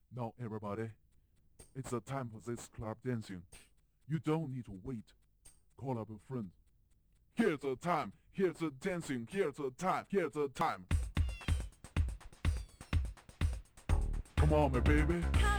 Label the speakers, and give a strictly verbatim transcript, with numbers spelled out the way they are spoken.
Speaker 1: Now, everybody, it's the time for this club dancing. You don't need to wait. Call up a friend. Here's the time. Here's the dancing. Here's the time. Here's the time. Come on, my baby.